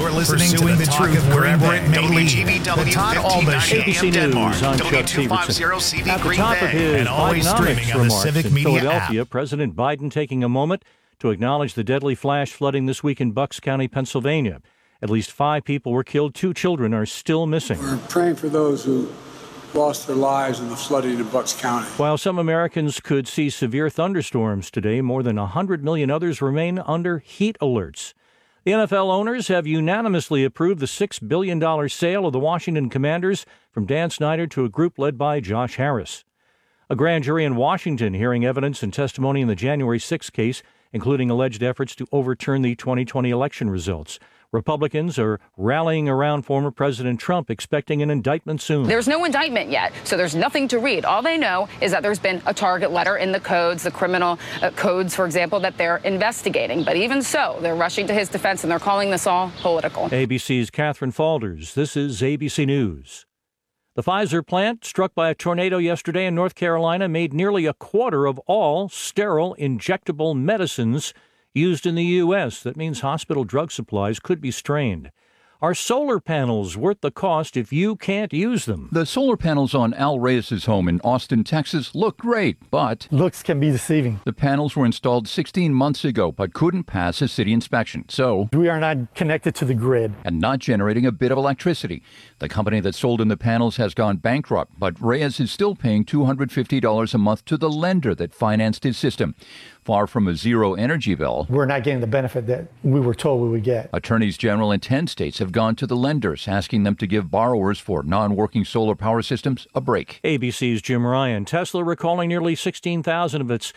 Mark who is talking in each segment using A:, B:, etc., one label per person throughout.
A: You're listening to the Talk of wherever it may lead. The Todd Alba Show.
B: ABC News, I'm Chuck Severson. At the top of his Bidenomics remarks in Philadelphia, President Biden taking a moment to acknowledge the deadly flash flooding this week in Bucks County, Pennsylvania. At least 5 people were killed. 2 children are still missing.
C: We're praying for those who lost their lives in the flooding in Bucks County.
B: While some Americans could see severe thunderstorms today, more than 100 million others remain under heat alerts. The NFL owners have unanimously approved the $6 billion sale of the Washington Commanders from Dan Snyder to a group led by Josh Harris. A grand jury in Washington hearing evidence and testimony in the January 6 case, including alleged efforts to overturn the 2020 election results. Republicans are rallying around former President Trump, expecting an indictment soon.
D: There's no indictment yet, so there's nothing to read. All they know is that there's been a target letter in the codes, the criminal codes, for example, that they're investigating. But even so, they're rushing to his defense, and they're calling this all political.
B: ABC's Catherine Falders. This is ABC News. The Pfizer plant, struck by a tornado yesterday in North Carolina, made nearly a quarter of all sterile injectable medicines used in the U.S. That means hospital drug supplies could be strained. Are solar panels worth the cost if you can't use them?
E: The solar panels on Al Reyes' home in Austin, Texas look great, but
F: looks can be deceiving.
E: The panels were installed 16 months ago, but couldn't pass a city inspection. So
F: we are not connected to the grid
E: and not generating a bit of electricity. The company that sold him the panels has gone bankrupt, but Reyes is still paying $250 a month to the lender that financed his system. Far from a zero energy bill,
F: we're not getting the benefit that we were told we would get.
E: Attorneys general in 10 states have gone to the lenders, asking them to give borrowers for non-working solar power systems a break.
B: ABC's Jim Ryan. Tesla recalling nearly 16,000 of its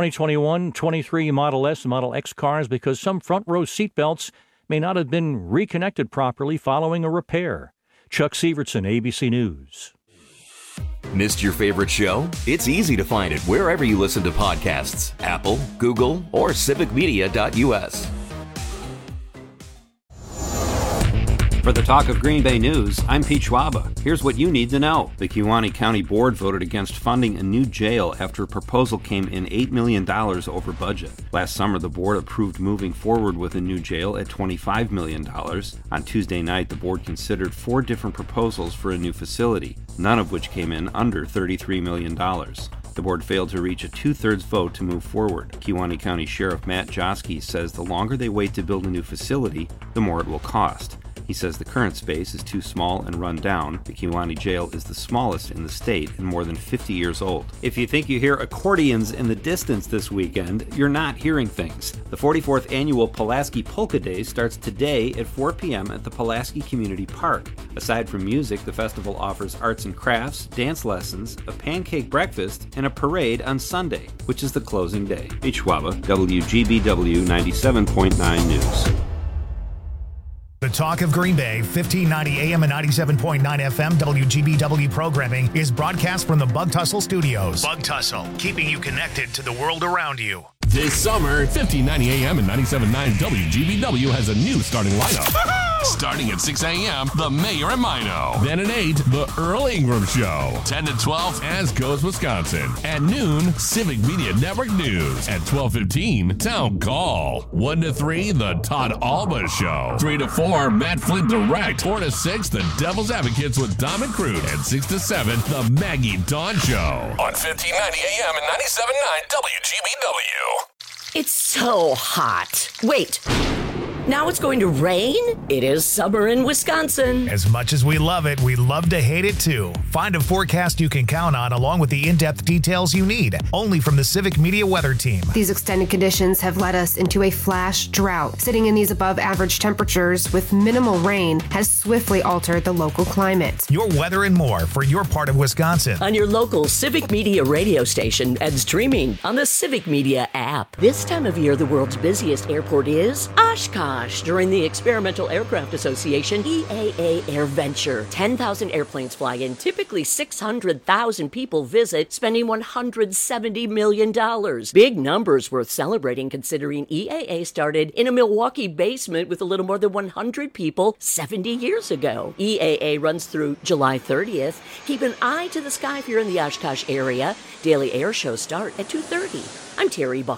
B: 2021-23 Model S and Model X cars because some front row seatbelts may not have been reconnected properly following a repair. Chuck Severson, ABC News.
G: Missed your favorite show? It's easy to find it wherever you listen to podcasts. Apple, Google, or civicmedia.us.
H: For the Talk of Green Bay News, I'm Pete Schwaba. Here's what you need to know. The Kewaunee County Board voted against funding a new jail after a proposal came in $8 million over budget. Last summer, the board approved moving forward with a new jail at $25 million. On Tuesday night, the board considered 4 different proposals for a new facility, none of which came in under $33 million. The board failed to reach a 2/3 vote to move forward. Kewaunee County Sheriff Matt Joski says the longer they wait to build a new facility, the more it will cost. He says the current space is too small and run down. The Kewaunee Jail is the smallest in the state and more than 50 years old. If you think you hear accordions in the distance this weekend, you're not hearing things. The 44th annual Pulaski Polka Days starts today at 4 p.m. at the Pulaski Community Park. Aside from music, the festival offers arts and crafts, dance lessons, a pancake breakfast, and a parade on Sunday, which is the closing day. Pete Schwaba, WGBW 97.9 News.
A: The Talk of Green Bay, 1590 AM and 97.9 FM WGBW programming is broadcast from the Bug Tussle Studios. Bug Tussle, keeping you connected to the world around you.
I: This summer, 1590 AM and 97.9 WGBW has a new starting lineup. Starting at 6 a.m., The Mayor and Mino. Then at 8, The Earl Ingram Show. 10 to 12, As Goes Wisconsin. At noon, Civic Media Network News. At 12:15, Town Call. 1 to 3, The Todd Alba Show. 3 to 4, Matt Flint Direct. 4 to 6, The Devil's Advocates with Dom and Crude. And 6 to 7, The Maggie Dawn Show. On 1590 AM and 97.9 WGBW.
J: It's so hot. Wait. Now it's going to rain? It is summer in Wisconsin.
A: As much as we love it, we love to hate it too. Find a forecast you can count on along with the in-depth details you need, only from the Civic Media Weather Team.
K: These extended conditions have led us into a flash drought. Sitting in these above average temperatures with minimal rain has swiftly altered the local climate.
A: Your weather and more for your part of Wisconsin.
J: On your local Civic Media radio station and streaming on the Civic Media app. This time of year, the world's busiest airport is Oshkosh. During the Experimental Aircraft Association EAA AirVenture. 10,000 airplanes fly in. Typically 600,000 people visit, spending $170 million. Big numbers worth celebrating considering EAA started in a Milwaukee basement with a little more than 100 people 70 years ago. EAA runs through July 30th. Keep an eye to the sky if you're in the Oshkosh area. Daily air shows start at 2:30. I'm Terry Barr.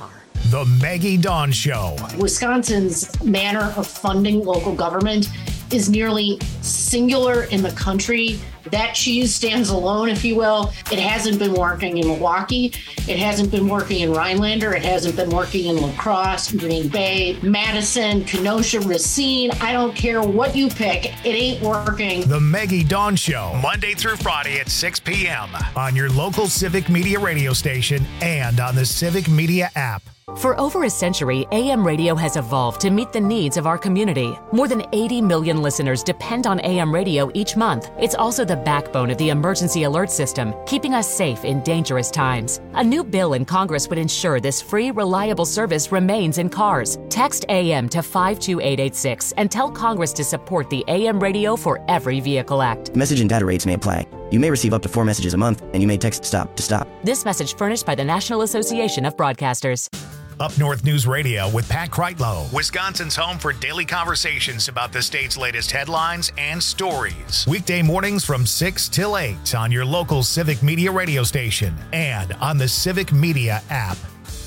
A: The Maggie Dawn Show.
L: Wisconsin's manner of funding local government is nearly singular in the country. That cheese stands alone, if you will. It hasn't been working in Milwaukee. It hasn't been working in Rhinelander. It hasn't been working in La Crosse, Green Bay, Madison, Kenosha, Racine. I don't care what you pick. It ain't working.
A: The Maggie Dawn Show, Monday through Friday at 6 p.m. on your local Civic Media radio station and on the Civic Media app.
M: For over a century, AM radio has evolved to meet the needs of our community. More than 80 million listeners depend on AM radio each month. It's also the backbone of the emergency alert system, keeping us safe in dangerous times. A new bill in Congress would ensure this free, reliable service remains in cars. Text AM to 52886 and tell Congress to support the AM Radio for Every Vehicle Act.
N: Message and data rates may apply. You may receive up to 4 messages a month, and you may text STOP to stop.
M: This message furnished by the National Association of Broadcasters.
A: Up North News Radio with Pat Kreitlow, Wisconsin's home for daily conversations about the state's latest headlines and stories. Weekday mornings from 6 till 8 on your local Civic Media radio station and on the Civic Media app.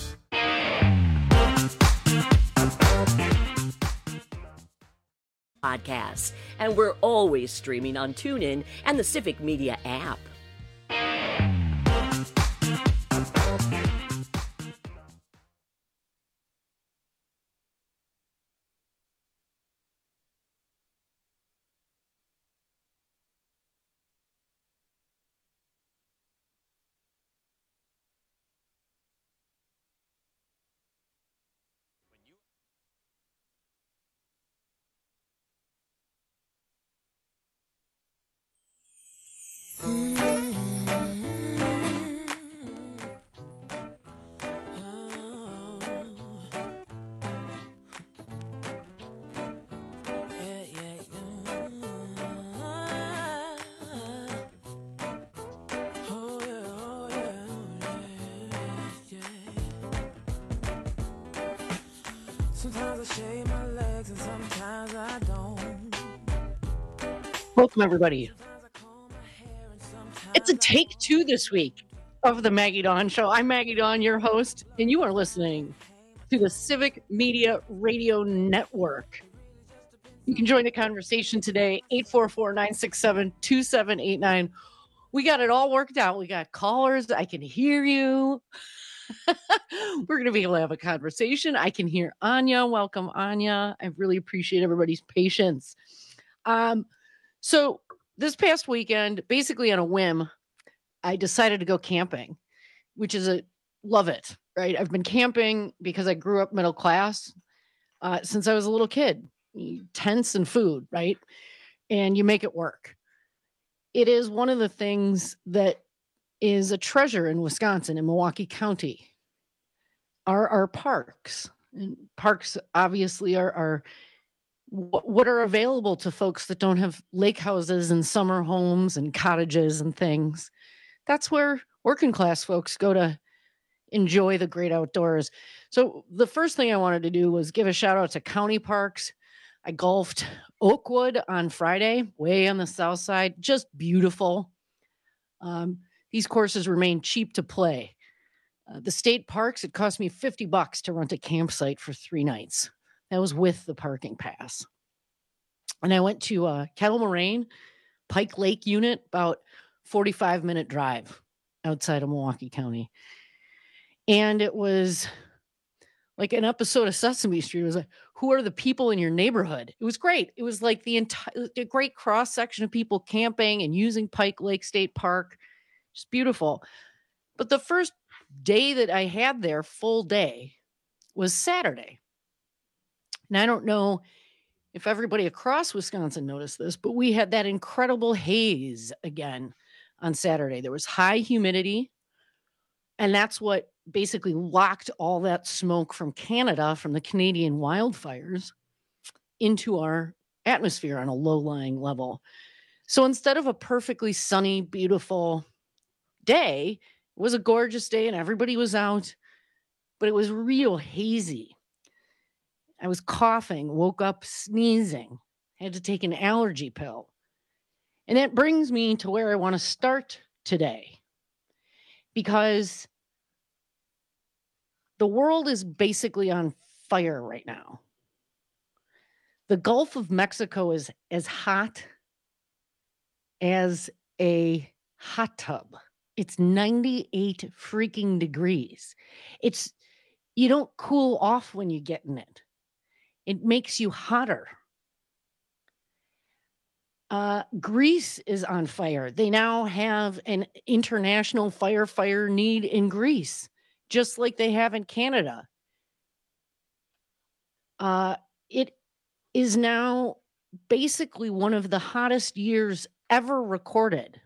J: Podcasts, and we're always streaming on TuneIn and the Civic Media app.
L: Sometimes I shave my legs and sometimes I don't. Welcome, everybody. It's a take 2 this week of the Maggie Dawn Show. I'm Maggie Dawn, your host, and you are listening to the Civic Media Radio Network. You can join the conversation today, 844-967-2789. We got it all worked out. We got callers. I can hear you. We're going to be able to have a conversation. I can hear Anya. Welcome, Anya. I really appreciate everybody's patience. So this past weekend, basically on a whim, I decided to go camping, which is love it, right? I've been camping because I grew up middle class since I was a little kid. Tents and food, right? And you make it work. It is one of the things that is a treasure in Wisconsin, in Milwaukee County, are our parks. And parks obviously are what are available to folks that don't have lake houses and summer homes and cottages and things. That's where working class folks go to enjoy the great outdoors. So the first thing I wanted to do was give a shout out to county parks. I golfed Oakwood on Friday, way on the south side, just beautiful. These courses remain cheap to play. The state parks, it cost me $50 to rent a campsite for 3 nights. That was with the parking pass. And I went to Kettle Moraine, Pike Lake Unit, about 45-minute drive outside of Milwaukee County. And it was like an episode of Sesame Street. It was like, who are the people in your neighborhood? It was great. It was like the great cross section of people camping and using Pike Lake State Park. Just beautiful. But the first day that I had there, full day, was Saturday. And I don't know if everybody across Wisconsin noticed this, but we had that incredible haze again on Saturday. There was high humidity, and that's what basically locked all that smoke from Canada, from the Canadian wildfires, into our atmosphere on a low-lying level. So instead of a perfectly sunny, beautiful day, it was a gorgeous day and everybody was out, but it was real hazy. I was coughing, woke up sneezing, had to take an allergy pill. And that brings me to where I want to start today, because The world is basically on fire right now. The Gulf of Mexico is as hot as a hot tub. It's 98 freaking degrees. You don't cool off when you get in it. It makes you hotter. Greece is on fire. They now have an international firefighter need in Greece, just like they have in Canada. It is now basically one of the hottest years ever recorded.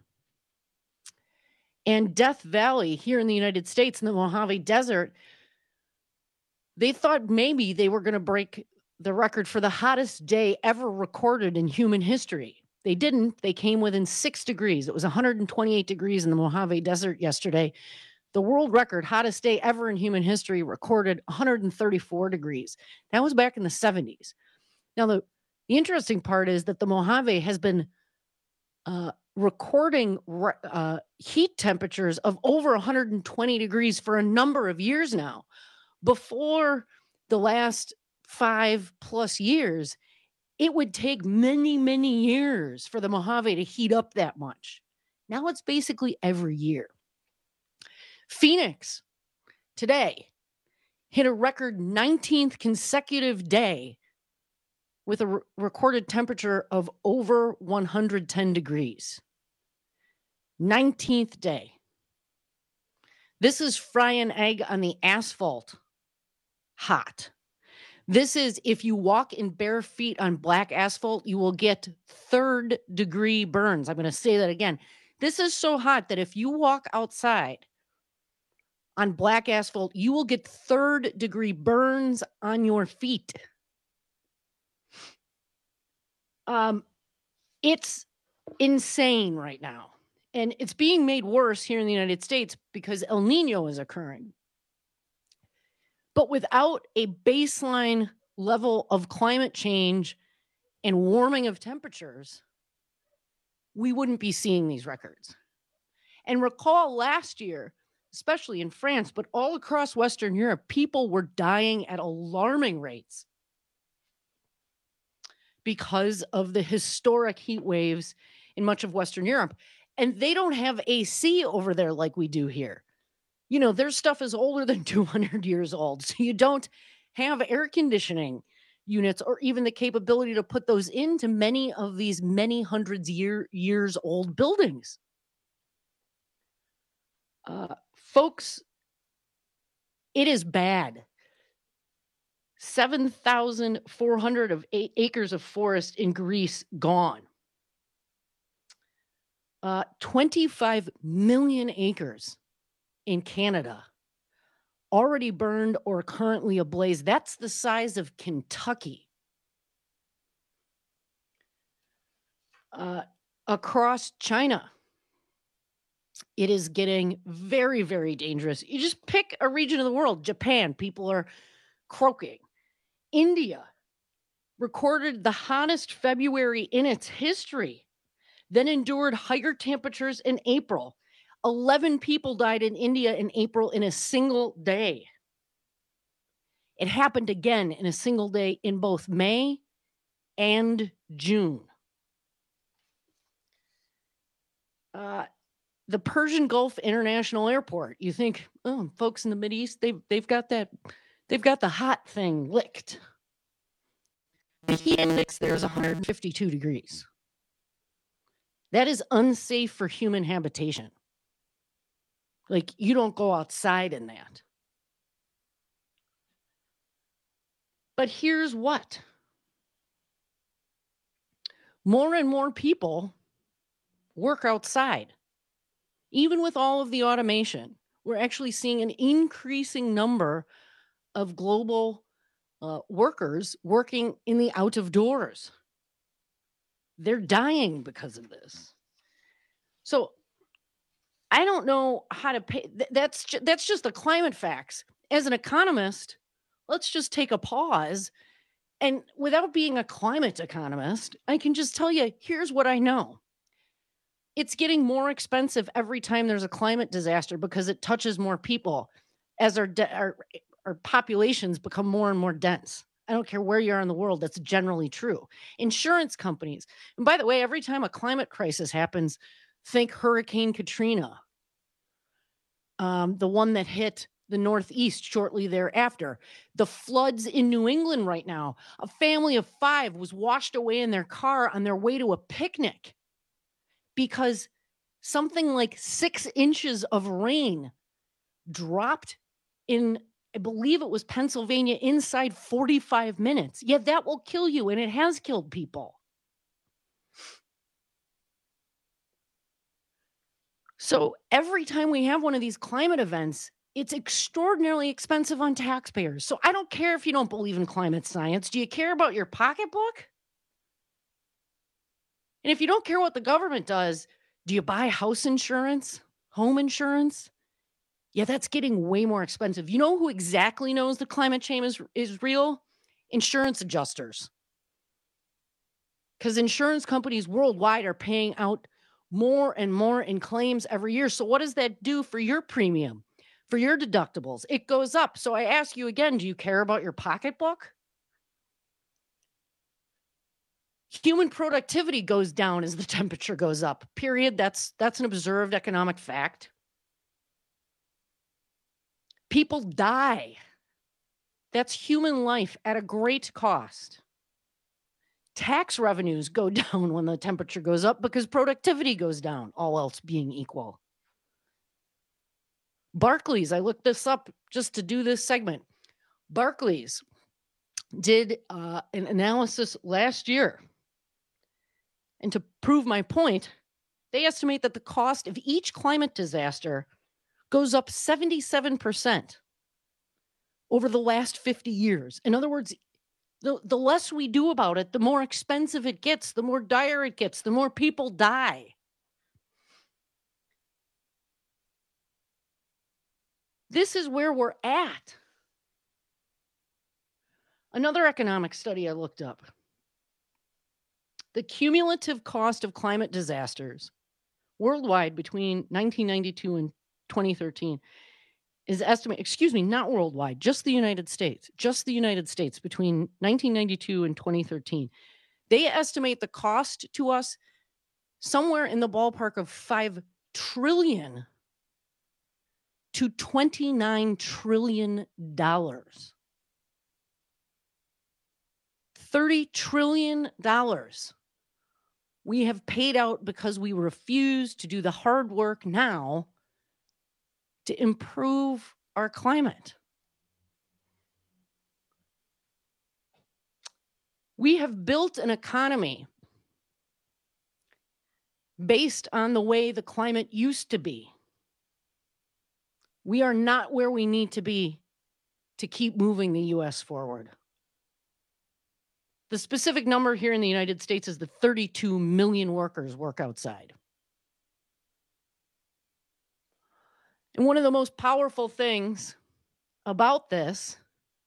L: And Death Valley here in the United States in the Mojave Desert, they thought maybe they were going to break the record for the hottest day ever recorded in human history. They didn't. They came within 6 degrees. It was 128 degrees in the Mojave Desert yesterday. The world record, hottest day ever in human history, recorded 134 degrees. That was back in the 70s. Now, the interesting part is that the Mojave has been recording heat temperatures of over 120 degrees for a number of years now. Before the last 5+ years, it would take many, many years for the Mojave to heat up that much. Now it's basically every year. Phoenix today hit a record 19th consecutive day with a recorded temperature of over 110 degrees. 19th day. This is frying egg on the asphalt hot. This is, if you walk in bare feet on black asphalt, you will get 3rd-degree burns. I'm going to say that again. This is so hot that if you walk outside on black asphalt, you will get 3rd-degree burns on your feet. It's insane right now. And it's being made worse here in the United States because El Nino is occurring. But without a baseline level of climate change and warming of temperatures, we wouldn't be seeing these records. And recall last year, especially in France, but all across Western Europe, people were dying at alarming rates because of the historic heat waves in much of Western Europe. And they don't have AC over there like we do here. You know, their stuff is older than 200 years old. So you don't have air conditioning units or even the capability to put those into many of these many hundreds years old buildings. Folks, it is bad. 7,400 acres of forest in Greece gone. 25 million acres in Canada already burned or currently ablaze. That's the size of Kentucky. Across China, it is getting very, very dangerous. You just pick a region of the world. Japan, people are croaking. India recorded the hottest February in its history, then endured higher temperatures in April. 11 people died in India in April in a single day. It happened again in a single day in both May and June. The Persian Gulf International Airport. You think, oh, folks in the Mideast, they've got the hot thing licked. The heat index there is 152 degrees. That is unsafe for human habitation. Like, you don't go outside in that. But here's what. More and more people work outside. Even with all of the automation, we're actually seeing an increasing number of global workers working in the out of doors. They're dying because of this. So I don't know how to pay. That's just the climate facts. As an economist, let's just take a pause. And without being a climate economist, I can just tell you, here's what I know. It's getting more expensive every time there's a climate disaster because it touches more people as our our populations become more and more dense. I don't care where you are in the world, that's generally true. Insurance companies, and by the way, every time a climate crisis happens, think Hurricane Katrina, the one that hit the Northeast shortly thereafter. The floods in New England right now. A family of 5 was washed away in their car on their way to a picnic because something like 6 inches of rain dropped in, I believe it was Pennsylvania, inside 45 minutes. Yeah, that will kill you, and it has killed people. So every time we have one of these climate events, it's extraordinarily expensive on taxpayers. So I don't care if you don't believe in climate science. Do you care about your pocketbook? And if you don't care what the government does, do you buy house insurance, home insurance? Yeah, that's getting way more expensive. You know who exactly knows the climate change is real? Insurance adjusters. Because insurance companies worldwide are paying out more and more in claims every year. So what does that do for your premium? For your deductibles, it goes up. So I ask you again, do you care about your pocketbook? Human productivity goes down as the temperature goes up, period. That's an observed economic fact. People die. That's human life at a great cost. Tax revenues go down when the temperature goes up because productivity goes down, all else being equal. Barclays, I looked this up just to do this segment. Barclays did an analysis last year. And to prove my point, they estimate that the cost of each climate disaster goes up 77% over the last 50 years. In other words, the less we do about it, the more expensive it gets, the more dire it gets, the more people die. This is where we're at. Another economic study I looked up. The cumulative cost of climate disasters worldwide between 1992 and 2013 is estimated, not worldwide, just the United States between 1992 and 2013. They estimate the cost to us somewhere in the ballpark of $5 trillion to $29 trillion. $30 trillion we have paid out because we refuse to do the hard work now to improve our climate. We have built an economy based on the way the climate used to be. We are not where we need to be to keep moving the U.S. forward. The specific number here in the United States is that 32 million workers work outside. And one of the most powerful things about this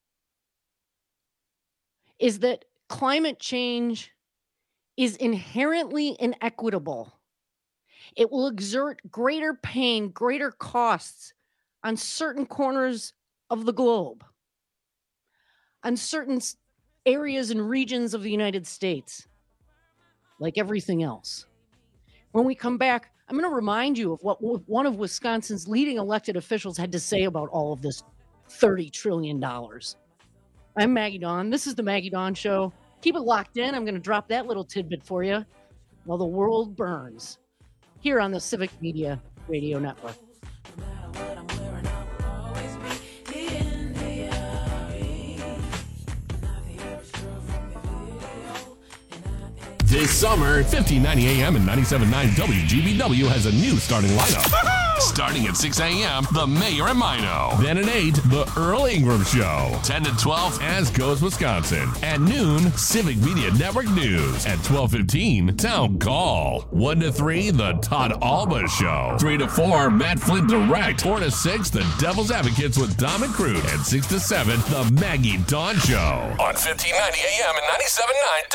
L: is that climate change is inherently inequitable. It will exert greater pain, greater costs on certain corners of the globe, on certain areas and regions of the United States, like everything else. When we come back, I'm going to remind you of what one of Wisconsin's leading elected officials had to say about all of this $30 trillion. I'm Maggie Dawn. This is the Maggie Dawn Show. Keep it locked in. I'm going to drop that little tidbit for you while the world burns here on the Civic Media Radio Network.
I: This summer, 1590 AM and 97.9 WGBW has a new starting lineup. Starting at 6 a.m., The Mayor and Mino. Then at 8, The Earl Ingram Show. 10 to 12, As Goes Wisconsin. At noon, Civic Media Network News. At 12:15, Town Call. 1 to 3, The Todd Alba Show. 3 to 4, Matt Flint Direct. 4 to 6, The Devil's Advocates with Dom and Crute. And 6 to 7, The Maggie Dawn Show. On 1590 AM and 97.9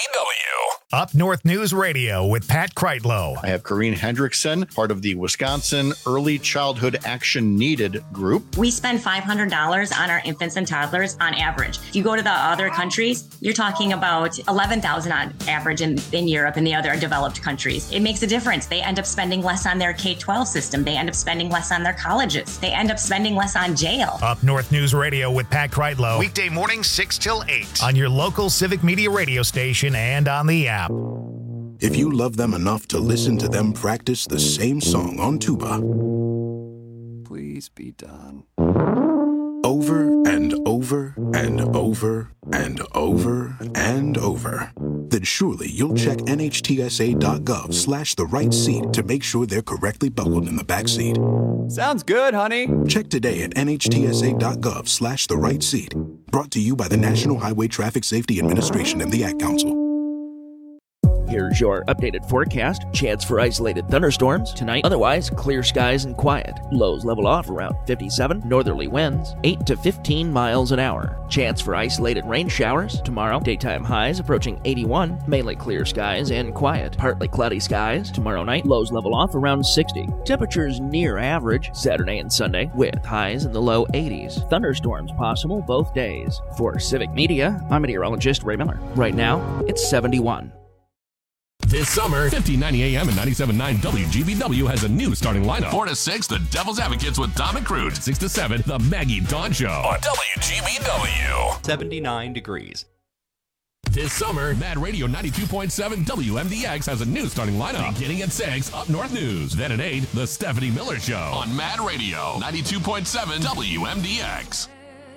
I: WGBW.
A: Up North News Radio with Pat Kreitlow.
O: I have Corrine Hendrickson, part of the Wisconsin Medicine Early Childhood Action Needed group.
P: We spend $500 on our infants and toddlers on average. If you go to the other countries, you're talking about $11,000 on average in Europe and the other developed countries. It makes a difference. They end up spending less on their K-12 system. They end up spending less on their colleges. They end up spending less on jail.
A: Up North News Radio with Pat Kreitlow. Weekday morning 6 till 8 on your local Civic Media radio station and on the app.
Q: If you love them enough to listen to them practice the same song on tuba,
R: please be done.
Q: Over and over and over and over and over, then surely you'll check NHTSA.gov/the right seat to make sure they're correctly buckled in the back seat.
R: Sounds good, honey.
Q: Check today at NHTSA.gov/the right seat. Brought to you by the National Highway Traffic Safety Administration and the Ad Council.
S: Here's your updated forecast. Chance for isolated thunderstorms. Tonight, otherwise, clear skies and quiet. Lows level off around 57. Northerly winds, 8 to 15 miles an hour. Chance for isolated rain showers. Tomorrow, daytime highs approaching 81. Mainly clear skies and quiet. Partly cloudy skies. Tomorrow night, lows level off around 60. Temperatures near average Saturday and Sunday, with highs in the low 80s. Thunderstorms possible both days. For Civic Media, I'm meteorologist Ray Miller. Right now, it's 71.
I: This summer, 1590 AM and 97.9 WGBW has a new starting lineup. 4 to 6, The Devil's Advocates with Dom and Crude. 6 to 7, The Maggie Dawn Show on WGBW.
T: 79 degrees.
I: This summer, Mad Radio 92.7 WMDX has a new starting lineup. Beginning at 6, Up North News. Then at 8, The Stephanie Miller Show on Mad Radio 92.7 WMDX.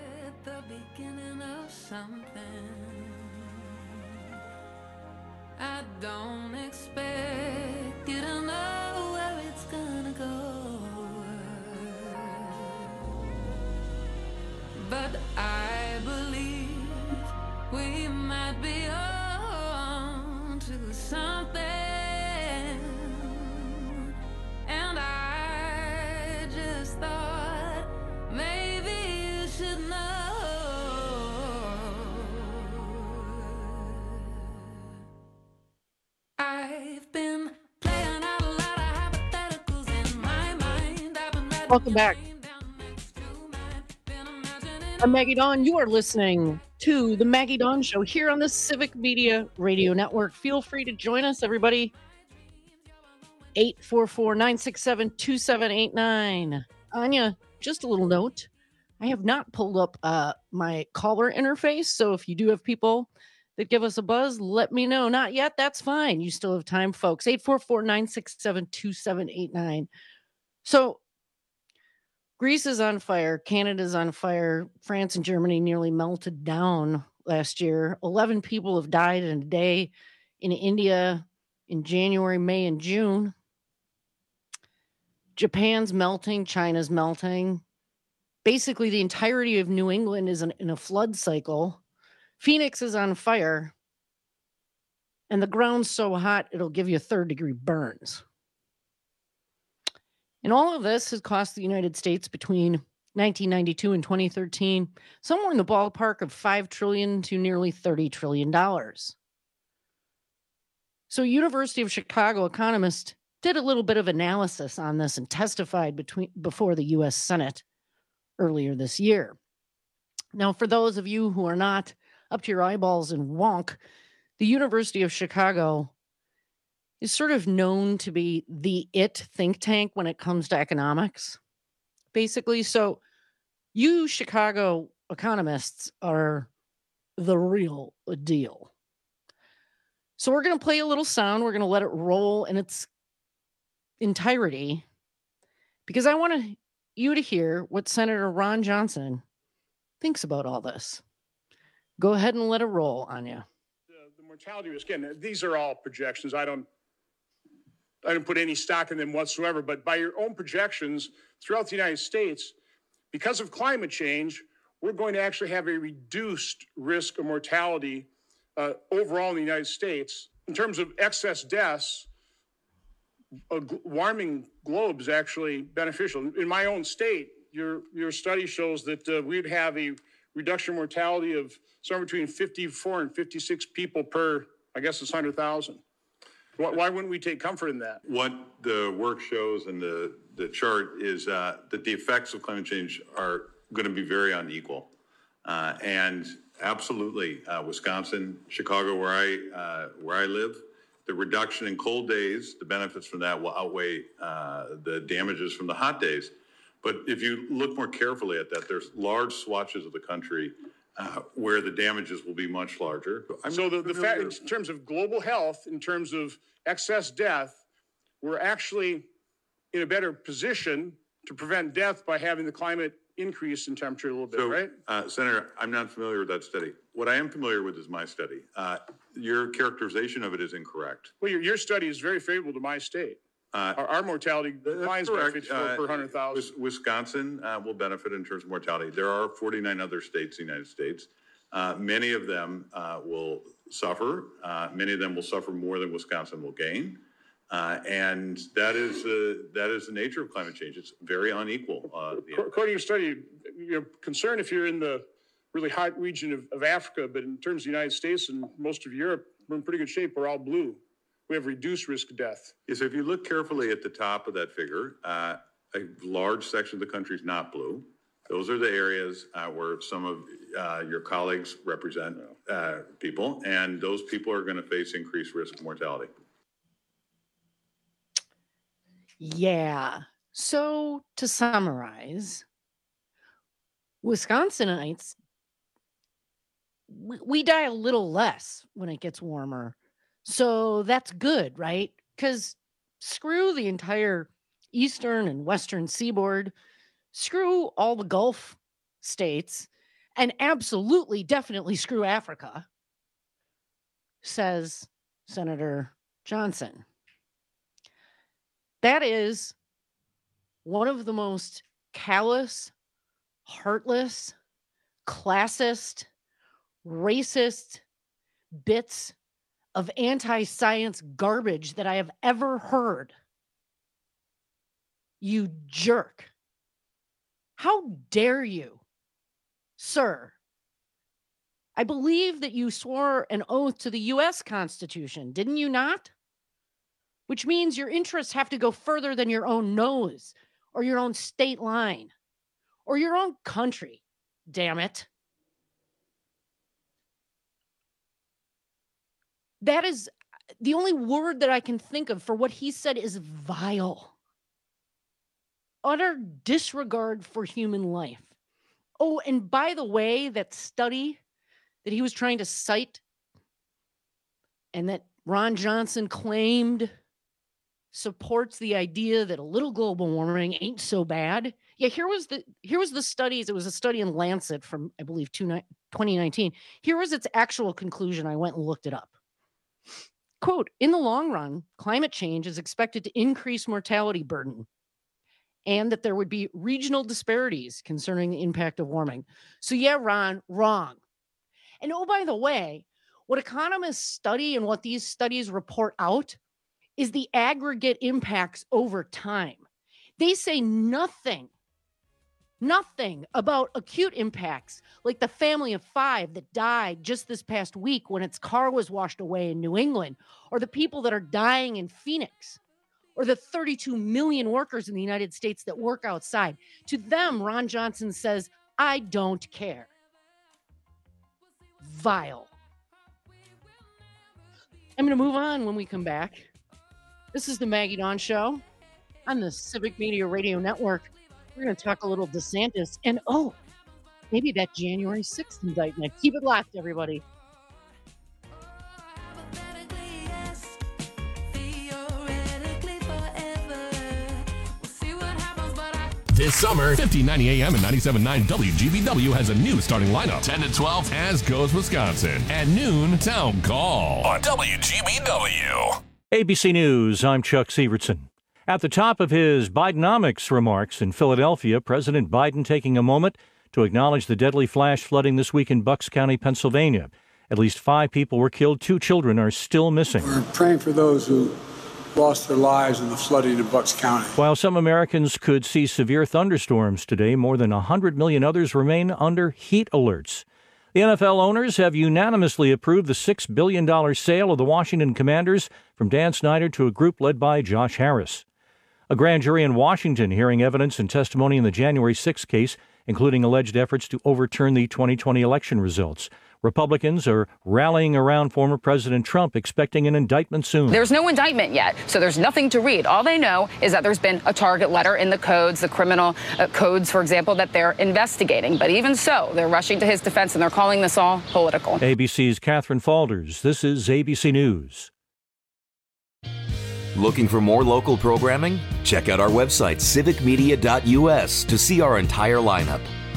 U: I don't expect you to know where it's gonna go, but I believe we might be on to something, and I just thought maybe you should know. I've been playing out a lot of hypotheticals in my mind.
L: Welcome back. I'm Maggie Dawn. You are listening to the Maggie Dawn Show here on the Civic Media Radio Network. Feel free to join us, everybody. 844-967-2789. Anya, just a little note. I have not pulled up my caller interface, so if you do have people that give us a buzz, let me know. Not yet, that's fine. You still have time, folks. 844-967-2789. So Greece is on fire. Canada's on fire. France and Germany nearly melted down last year. 11 people have died in a day in India in January, May, and June. Japan's melting. China's melting. Basically, the entirety of New England is in a flood cycle. Phoenix is on fire, and the ground's so hot, it'll give you third-degree burns. And all of this has cost the United States between 1992 and 2013 somewhere in the ballpark of $5 trillion to nearly $30 trillion. So University of Chicago economist did a little bit of analysis on this and testified before the U.S. Senate earlier this year. Now, for those of you who are not up to your eyeballs in wonk, the University of Chicago is sort of known to be the think tank when it comes to economics, basically. So you Chicago economists are the real deal. So we're going to play a little sound. We're going to let it roll in its entirety because I want you to hear what Senator Ron Johnson thinks about all this. Go ahead and let it roll, Anya.
V: The mortality risk, again, these are all projections. I don't put any stock in them whatsoever, but by your own projections throughout the United States, because of climate change, we're going to actually have a reduced risk of mortality overall in the United States. In terms of excess deaths, a warming globe is actually beneficial. In my own state, your study shows that we'd have a reduction in mortality of somewhere between 54 and 56 people per, I guess it's 100,000. Why wouldn't we take comfort in that?
C: What the work shows and the chart is that the effects of climate change are going to be very unequal. And absolutely, Wisconsin, Chicago, where I live, the reduction in cold days, the benefits from that will outweigh the damages from the hot days. But if you look more carefully at that, there's large swatches of the country where the damages will be much larger.
V: So the fact, in terms of global health, in terms of excess death, we're actually in a better position to prevent death by having the climate increase in temperature a little bit, right?
C: Senator, I'm not familiar with that study. What I am familiar with is my study. Your characterization of it is incorrect.
V: Well, your study is very favorable to my state. Our mortality declines by 54 per 100,000.
C: Wisconsin will benefit in terms of mortality. There are 49 other states in the United States. Many of them will suffer. Many of them will suffer more than Wisconsin will gain. And that is the nature of climate change. It's very unequal.
V: According to your study, you're concerned if you're in the really hot region of Africa, but in terms of the United States and most of Europe, we're in pretty good shape. We're all blue. We have reduced risk of death.
C: Yes, if you look carefully at the top of that figure, a large section of the country is not blue. Those are the areas where some of your colleagues represent people, and those people are going to face increased risk of mortality.
L: Yeah. So to summarize, Wisconsinites, we die a little less when it gets warmer. So that's good, right? Because screw the entire eastern and western seaboard, screw all the Gulf states, and absolutely, definitely screw Africa, says Senator Johnson. That is one of the most callous, heartless, classist, racist bits of anti-science garbage that I have ever heard. You jerk. How dare you, sir? I believe that you swore an oath to the U.S. Constitution, didn't you not? Which means your interests have to go further than your own nose or your own state line or your own country, damn it. That is the only word that I can think of for what he said is vile. Utter disregard for human life. Oh, and by the way, that study that he was trying to cite and that Ron Johnson claimed supports the idea that a little global warming ain't so bad. Yeah, here was the studies. It was a study in Lancet from, I believe, 2019. Here was its actual conclusion. I went and looked it up. Quote, in the long run, climate change is expected to increase mortality burden and that there would be regional disparities concerning the impact of warming. So yeah, Ron, wrong. And oh, by the way, what economists study and what these studies report out is the aggregate impacts over time. They say nothing about acute impacts, like the family of 5 that died just this past week when its car was washed away in New England, or the people that are dying in Phoenix, or the 32 million workers in the United States that work outside. To them, Ron Johnson says, I don't care. Vile. I'm going to move on when we come back. This is the Maggie Dawn Show on the Civic Media Radio Network. We're going to talk a little DeSantis and, oh, maybe that January 6th indictment. Keep it locked, everybody.
I: This summer, 1590 AM and 97.9 WGBW has a new starting lineup. 10 to 12, As Goes Wisconsin. At noon, Town Call on WGBW.
B: ABC News, I'm Chuck Sievertson. At the top of his Bidenomics remarks in Philadelphia, President Biden taking a moment to acknowledge the deadly flash flooding this week in Bucks County, Pennsylvania. At least 5 people were killed. 2 children are still missing.
T: We're praying for those who lost their lives in the flooding in Bucks County.
B: While some Americans could see severe thunderstorms today, more than 100 million others remain under heat alerts. The NFL owners have unanimously approved the $6 billion sale of the Washington Commanders from Dan Snyder to a group led by Josh Harris. A grand jury in Washington hearing evidence and testimony in the January 6 case, including alleged efforts to overturn the 2020 election results. Republicans are rallying around former President Trump, expecting an indictment soon.
D: There's no indictment yet, so there's nothing to read. All they know is that there's been a target letter in the codes, the criminal codes, for example, that they're investigating. But even so, they're rushing to his defense, and they're calling this all political.
B: ABC's Catherine Falders. This is ABC News.
G: Looking for more local programming? Check out our website, civicmedia.us, to see our entire lineup.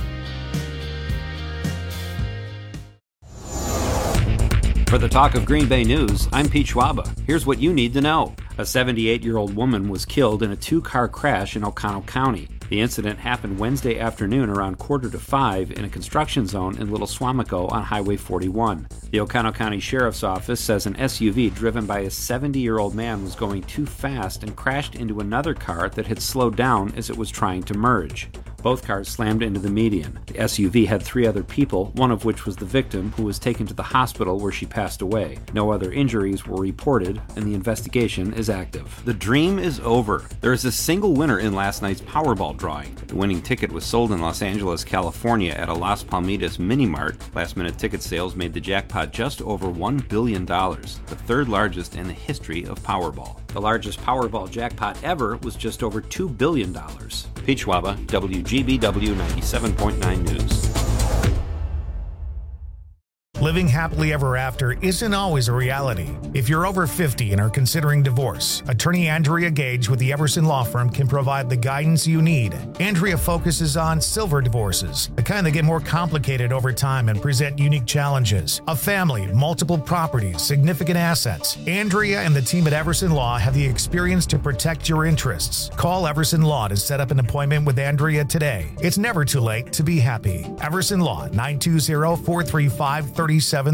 H: For the Talk of Green Bay News, I'm Pete Schwaba. Here's what you need to know. A 78-year-old woman was killed in a two-car crash in Oconto County. The incident happened Wednesday afternoon around 4:45 in a construction zone in Little Swamico on Highway 41. The Oconto County Sheriff's Office says an SUV driven by a 70-year-old man was going too fast and crashed into another car that had slowed down as it was trying to merge. Both cars slammed into the median. The SUV had 3 other people, one of which was the victim, who was taken to the hospital where she passed away. No other injuries were reported, and the investigation is active. The dream is over. There is a single winner in last night's Powerball drawing. The winning ticket was sold in Los Angeles, California at a Las Palmitas mini-mart. Last-minute ticket sales made the jackpot just over $1 billion, the third largest in the history of Powerball. The largest Powerball jackpot ever was just over $2 billion. Pete Schwaba, WGBW 97.9 News.
A: Living happily ever after isn't always a reality. If you're over 50 and are considering divorce, attorney Andrea Gage with the Everson Law Firm can provide the guidance you need. Andrea focuses on silver divorces, the kind that get more complicated over time and present unique challenges. A family, multiple properties, significant assets. Andrea and the team at Everson Law have the experience to protect your interests. Call Everson Law to set up an appointment with Andrea today. It's never too late to be happy. Everson Law, 920-435-3734.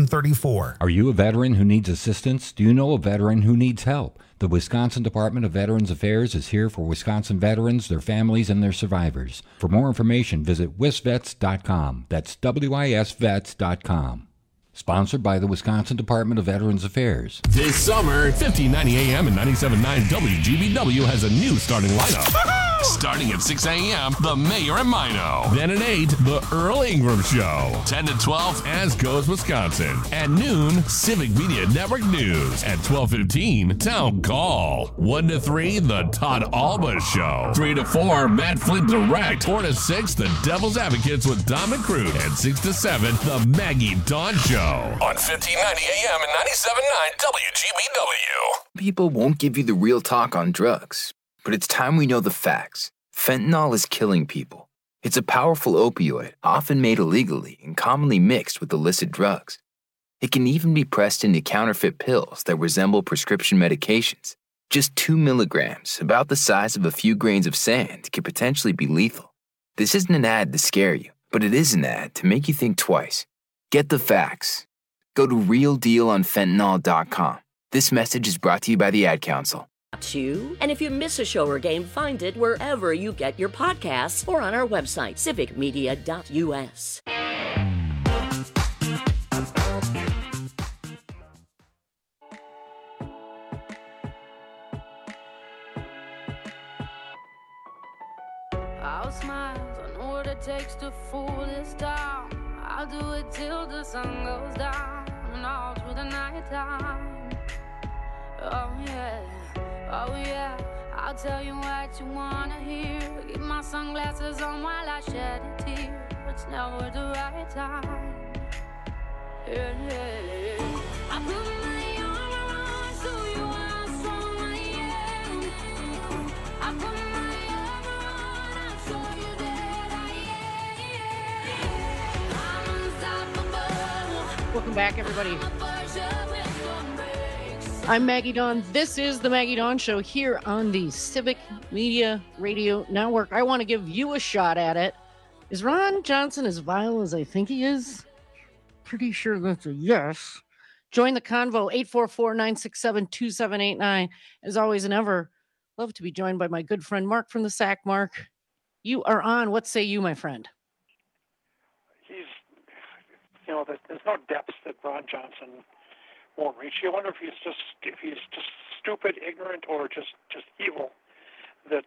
F: Are you a veteran who needs assistance? Do you know a veteran who needs help? The Wisconsin Department of Veterans Affairs is here for Wisconsin veterans, their families, and their survivors. For more information, visit wisvets.com. That's WISvets.com. Sponsored by the Wisconsin Department of Veterans Affairs.
I: This summer, 1590 AM and 97.9 WGBW has a new starting lineup. Starting at 6 a.m., The Mayor and Mino. Then at 8, The Earl Ingram Show. 10 to 12, As Goes Wisconsin. At noon, Civic Media Network News. At 12:15, Town Call. 1 to 3, The Todd Alba Show. 3 to 4, Matt Flint Direct. 4 to 6, The Devil's Advocates with Don McCroot. And 6 to 7, The Maggie Dawn Show. On 1590 AM and 97.9 WGBW.
W: People won't give you the real talk on drugs, but it's time we know the facts. Fentanyl is killing people. It's a powerful opioid, often made illegally and commonly mixed with illicit drugs. It can even be pressed into counterfeit pills that resemble prescription medications. Just 2 milligrams, about the size of a few grains of sand, can potentially be lethal. This isn't an ad to scare you, but it is an ad to make you think twice. Get the facts. Go to realdealonfentanyl.com. This message is brought to you by the Ad Council.
J: And if you miss a show or game, find it wherever you get your podcasts or on our website, civicmedia.us.
U: I'll smile, I know what it takes to fool this town. I'll do it till the sun goes down and all through the night time. Oh yeah, I'll tell you what you wanna hear. Keep my sunglasses on while I shed a tear. It's never the right time. Yeah. I put my armor on so you are strong I am. I put my armor on, I'll show you that I am. I'm unstoppable.
L: Welcome back, everybody. I'm Maggie Dawn. This is the Maggie Dawn Show here on the Civic Media Radio Network. I want to give you a shot at it. Is Ron Johnson as vile as I think he is? Pretty sure that's a yes. Join the convo, 844-967-2789. As always and ever, love to be joined by my good friend Mark from the SAC. Mark, you are on. What say you, my friend?
E: that there's no depths that Ron Johnson won't reach. You wonder if he's just stupid, ignorant, or just evil. That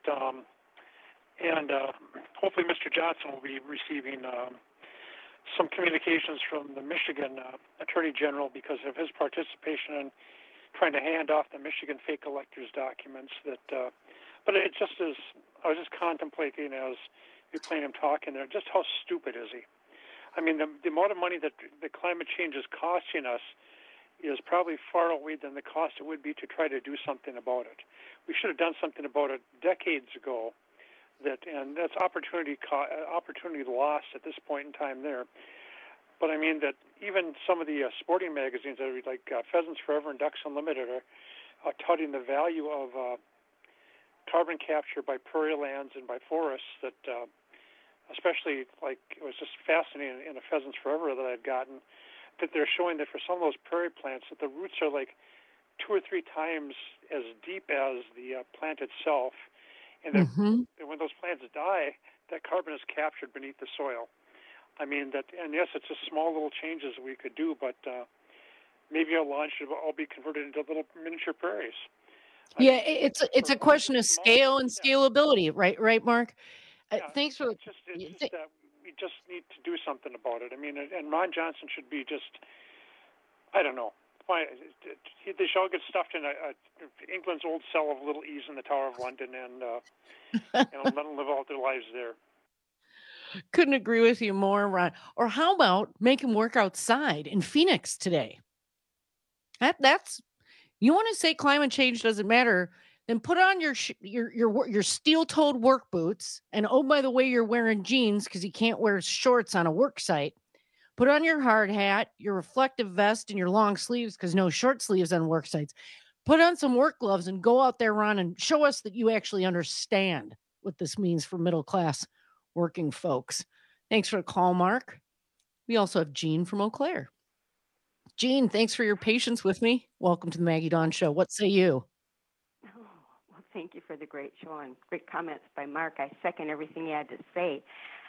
E: and hopefully Mr. Johnson will be receiving some communications from the Michigan Attorney General because of his participation in trying to hand off the Michigan fake electors documents. But it just is. I was just contemplating as you're playing him talking there, just how stupid is he? I mean, the amount of money that the climate change is costing us is probably far away than the cost it would be to try to do something about it. We should have done something about it decades ago. And that's opportunity lost at this point in time there. But I mean that even some of the sporting magazines that are like Pheasants Forever and Ducks Unlimited are touting the value of carbon capture by prairie lands and by forests. That especially, like, it was just fascinating in a Pheasants Forever that I'd gotten, that they're showing that for some of those prairie plants that the roots are like 2 or 3 times as deep as the plant itself. And when those plants die, that carbon is captured beneath the soil. I mean, and yes, it's just small little changes we could do, but maybe our lawn should all be converted into little miniature prairies.
L: Yeah, it's a question of scale and scalability, right, Mark? Thanks for.
E: It's just that we just need to do something about it. I mean, and Ron Johnson should be just, I don't know. They should all get stuffed in England's old cell of Little E's in the Tower of London and let them live out their lives there.
L: Couldn't agree with you more, Ron. Or how about make him work outside in Phoenix today? That's you want to say climate change doesn't matter? Then put on your steel-toed work boots, and oh, by the way, you're wearing jeans because you can't wear shorts on a work site. Put on your hard hat, your reflective vest, and your long sleeves because no short sleeves on work sites. Put on some work gloves and go out there, Ron, and show us that you actually understand what this means for middle-class working folks. Thanks for the call, Mark. We also have Jean from Eau Claire. Jean, thanks for your patience with me. Welcome to the Maggie Dawn Show. What say you?
K: Well, thank you for the great show and great comments by Mark. I second everything he had to say.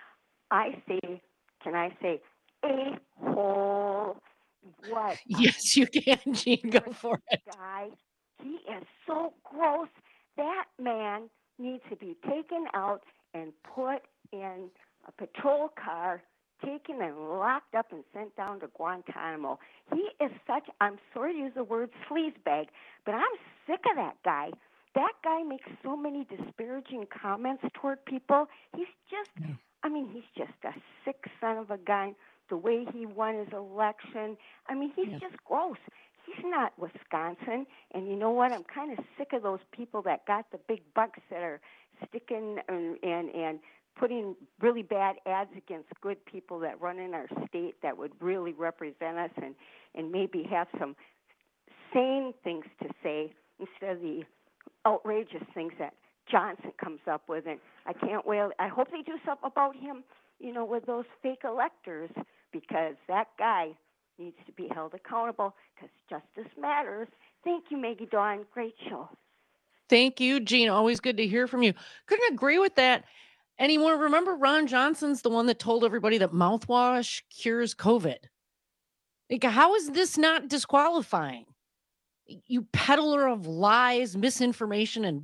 K: Can I say, a-hole? What?
L: Yes, you can, Jean. Go for it.
K: Guy, he is so gross. That man needs to be taken out and put in a patrol car, taken and locked up and sent down to Guantanamo. He is I'm sorry to use the word sleazebag, but I'm sick of that guy. That guy makes so many disparaging comments toward people. He's just, he's just a sick son of a gun. The way he won his election, he's just gross. He's not Wisconsin. And you know what? I'm kind of sick of those people that got the big bucks that are sticking and putting really bad ads against good people that run in our state that would really represent us and maybe have some sane things to say instead of the outrageous things that Johnson comes up with. And I can't wait. I hope they do something about him, with those fake electors, because that guy needs to be held accountable because justice matters. Thank you, Maggie Dawn. Great show.
L: Thank you, Jean. Always good to hear from you. Couldn't agree with that anymore. Remember, Ron Johnson's the one that told everybody that mouthwash cures COVID. Like, how is this not disqualifying? You peddler of lies, misinformation, and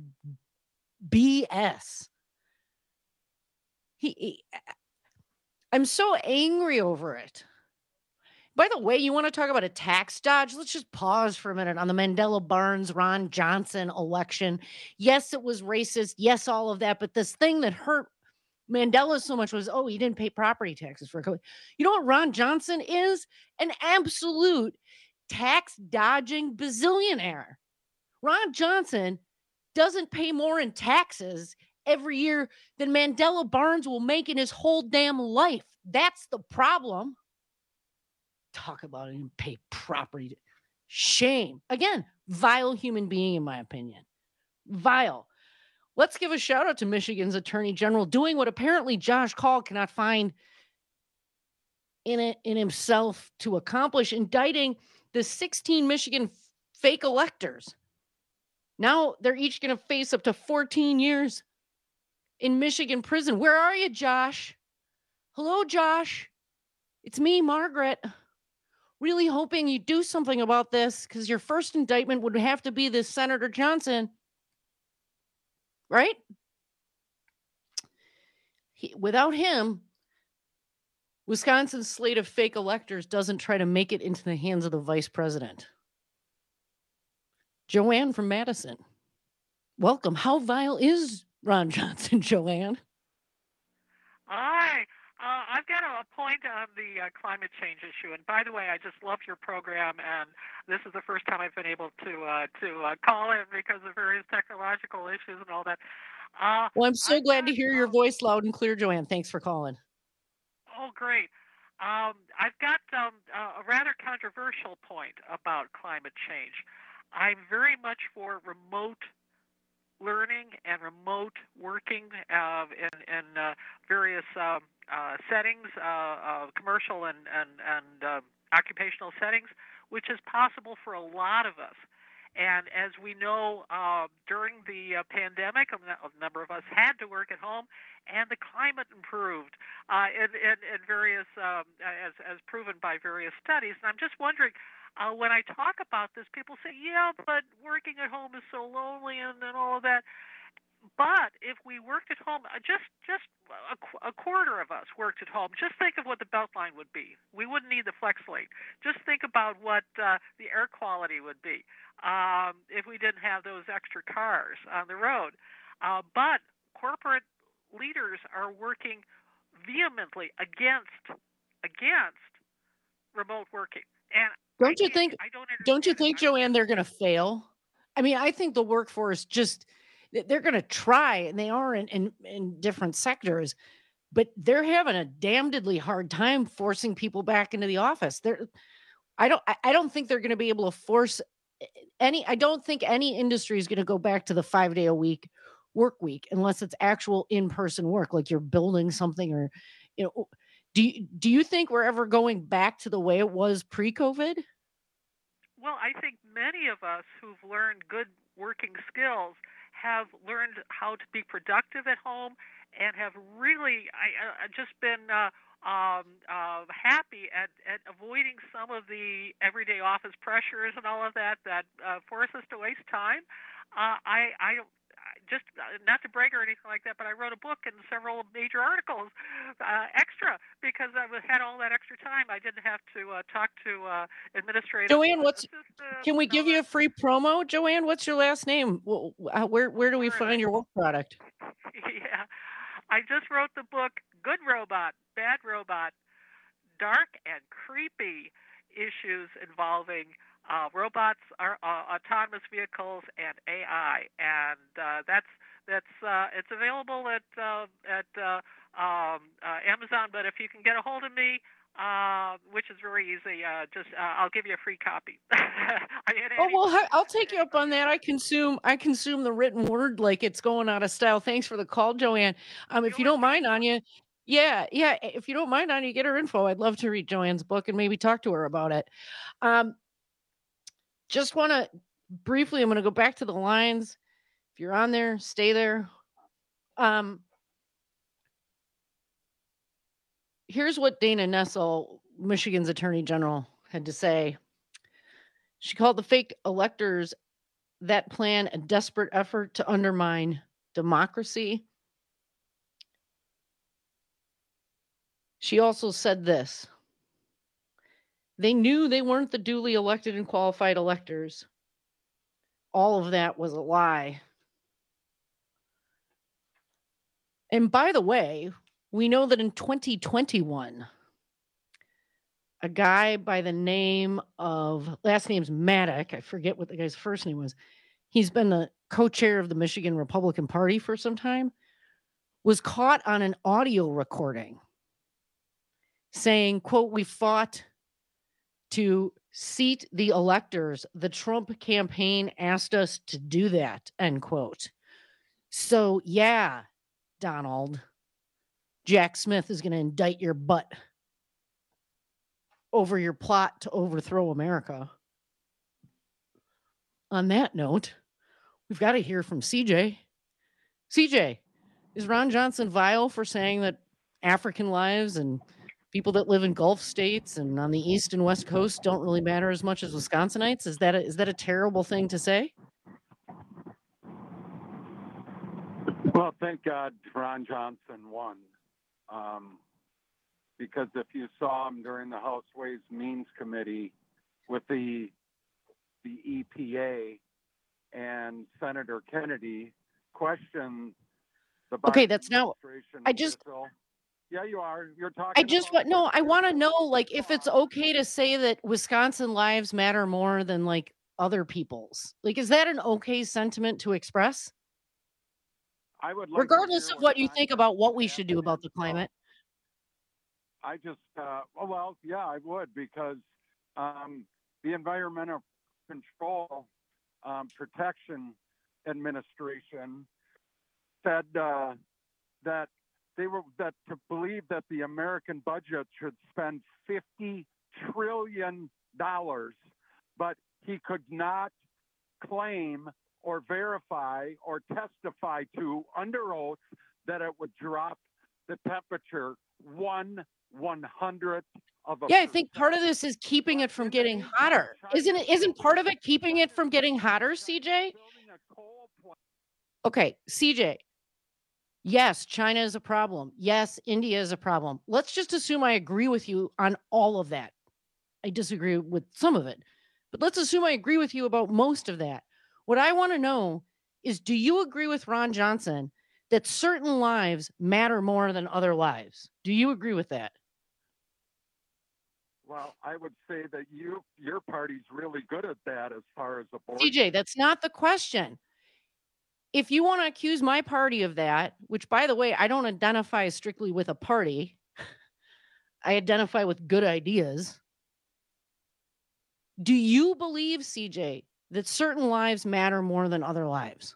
L: BS. I'm so angry over it. By the way, you want to talk about a tax dodge? Let's just pause for a minute on the Mandela Barnes, Ron Johnson election. Yes, it was racist. Yes, all of that. But this thing that hurt Mandela so much was, he didn't pay property taxes for COVID. You know what Ron Johnson is? An absolute tax dodging bazillionaire. Ron Johnson doesn't pay more in taxes every year than Mandela Barnes will make in his whole damn life. That's the problem. Talk about it and pay property. Shame. Again, vile human being, in my opinion. Vile. Let's give a shout out to Michigan's Attorney General doing what apparently Josh Kaul cannot find in himself to accomplish, indicting the 16 Michigan fake electors. Now they're each going to face up to 14 years in Michigan prison. Where are you, Josh? Hello, Josh. It's me, Margaret. really hoping you do something about this because your first indictment would have to be this Senator Johnson, right? Without him, Wisconsin's slate of fake electors doesn't try to make it into the hands of the vice president. Joanne from Madison, welcome. How vile is Ron Johnson, Joanne?
M: Hi. I've got a point on the climate change issue. And by the way, I just love your program. And this is the first time I've been able to call in because of various technological issues and all that.
L: Well, I'm so glad to hear your voice loud and clear, Joanne. Thanks for calling.
M: Oh, great. I've got a rather controversial point about climate change. I'm very much for remote learning and remote working in various settings, commercial and occupational settings, which is possible for a lot of us. And as we know, during the pandemic, a number of us had to work at home, and the climate improved in various, as proven by various studies. And I'm just wondering, when I talk about this, people say, yeah, but working at home is so lonely and all of that. But if we worked at home, just a quarter of us worked at home, just think of what the Beltline would be. We wouldn't need the flex lane. Just think about what the air quality would be if we didn't have those extra cars on the road. But corporate leaders are working vehemently against remote working. And
L: don't you think, Joanne, they're going to fail? I mean, I think the workforce they're going to try, and they are in different sectors, but they're having a damnedly hard time forcing people back into the office. I don't think they're going to be able to force I don't think any industry is going to go back to the 5-day-a-week work week unless it's actual in-person work, like you're building something or, do you think we're ever going back to the way it was pre-COVID?
M: Well, I think many of us who've learned good working skills have learned how to be productive at home and have really just been happy at avoiding some of the everyday office pressures and all of that force us to waste time. I don't. Just not to brag or anything like that, but I wrote a book and several major articles extra because I had all that extra time. I didn't have to talk to administrators.
L: Joanne, can we give you a free promo? Joanne, what's your last name? Where do we find your work product?
M: Yeah, I just wrote the book, Good Robot, Bad Robot, Dark and Creepy Issues Involving robots, autonomous vehicles, and AI, and it's available at Amazon. But if you can get a hold of me, which is very easy, I'll give you a free copy.
L: I'll take you up on that. I consume the written word like it's going out of style. Thanks for the call, Joanne. If you don't mind, Anya. Yeah. If you don't mind, Anya, get her info. I'd love to read Joanne's book and maybe talk to her about it. Just want to briefly, I'm going to go back to the lines. If you're on there, stay there. Here's what Dana Nessel, Michigan's Attorney General, had to say. She called the fake electors that plan a desperate effort to undermine democracy. She also said this. They knew they weren't the duly elected and qualified electors. All of that was a lie. And by the way, we know that in 2021, a guy by the name of, last name's Maddock, I forget what the guy's first name was. He's been the co-chair of the Michigan Republican Party for some time, was caught on an audio recording saying, quote, "We fought to seat the electors. The Trump campaign asked us to do that," end quote. So yeah, Donald, Jack Smith is going to indict your butt over your plot to overthrow America. On that note, we've got to hear from CJ. CJ, is Ron Johnson vile for saying that African lives and people that live in Gulf states and on the East and West Coast don't really matter as much as Wisconsinites? Is that a terrible thing to say?
N: Well, thank God Ron Johnson won. Because if you saw him during the House Ways and Means Committee with the EPA and Senator Kennedy questioned the Biden
L: that's now.
N: Yeah, you are. You're talking.
L: I want to know, like, if it's okay to say that Wisconsin lives matter more than like other people's. Like, is that an okay sentiment to express?
N: I would, like,
L: regardless of what you think about what we should do about the climate.
N: I just, yeah, I would, because the Environmental Control Protection Administration said that to believe that the American budget should spend $50 trillion, but he could not claim or verify or testify to under oath that it would drop the temperature 1/100th of a
L: I think part of this is keeping it from getting hotter. Isn't part of it keeping it from getting hotter, CJ? Okay, CJ. Yes, China is a problem. Yes, India is a problem. Let's just assume I agree with you on all of that. I disagree with some of it, but let's assume I agree with you about most of that. What I want to know is, do you agree with Ron Johnson that certain lives matter more than other lives? Do you agree with that?
N: Well, I would say that your party's really good at that as far as abortion.
L: CJ, that's not the question. If you want to accuse my party of that, which, by the way, I don't identify strictly with a party, I identify with good ideas. Do you believe, CJ, that certain lives matter more than other lives?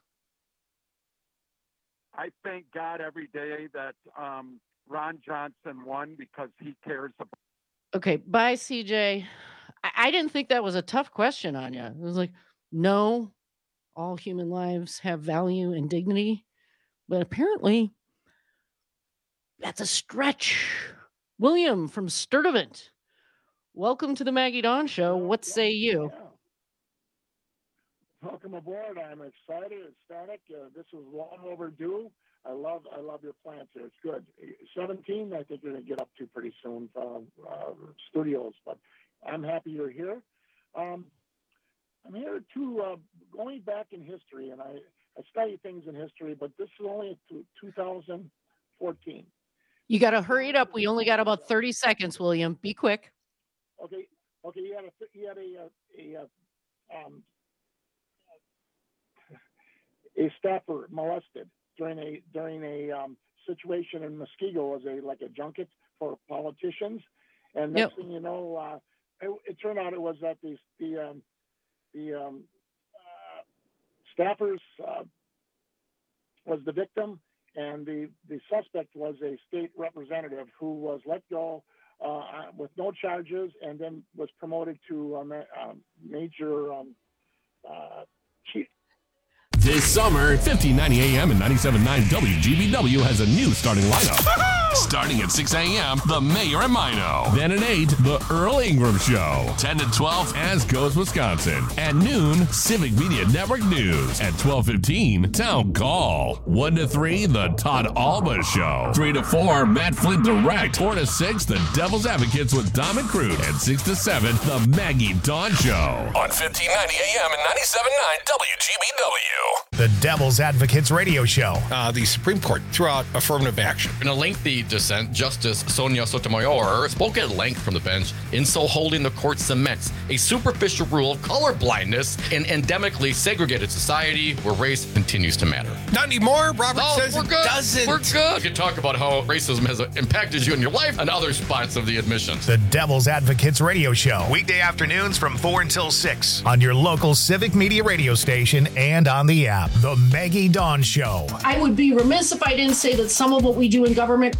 N: I thank God every day that Ron Johnson won, because he cares about.
L: Okay, bye, CJ. I didn't think that was a tough question on you. It was like, no, all human lives have value and dignity, but apparently that's a stretch. William from Sturtevant, welcome to the Maggie Dawn Show. What say you?
O: Yeah. Welcome aboard. I'm excited, ecstatic. This is long overdue. I love your plans here. It's good. 17, I think you're going to get up to pretty soon from studios, but I'm happy you're here. I'm here to going back in history, and I study things in history, but this is only 2014.
L: You got to hurry it up. We only got about 30 seconds, William. Be quick.
O: Okay. He had a staffer molested during a situation in Muskego as a junket for politicians, and next thing you know, it turned out it was that the staffers was the victim, and the suspect was a state representative who was let go with no charges, and then was promoted to major chief.
I: This summer, 1590 AM and 97.9 WGBW has a new starting lineup. Starting at 6 a.m., The Mayor and Mino. Then at 8, The Earl Ingram Show. 10 to 12, As Goes Wisconsin. At noon, Civic Media Network News. At 12:15, Town Call. 1 to 3, The Todd Alba Show. 3 to 4, Matt Flint Direct. 4 to 6, The Devil's Advocates with Dom and Crude. And 6 to 7, The Maggie Dawn Show. On 1590 AM and 97.9 WGBW.
A: The Devil's Advocates Radio Show.
P: The Supreme Court threw out affirmative action.
X: In a lengthy dissent, Justice Sonia Sotomayor spoke at length from the bench, in so holding the court cements a superficial rule of color blindness in endemically segregated society where race continues to matter.
P: Not anymore. Robert says
X: we're good.
P: It doesn't.
X: We're good. You can talk about how racism has impacted you in your life and other spots of the admissions.
A: The Devil's Advocates Radio Show. Weekday afternoons from 4 until 6 on your local Civic Media radio station and on the app. The Maggie Dawn Show.
L: I would be remiss if I didn't say that some of what we do in government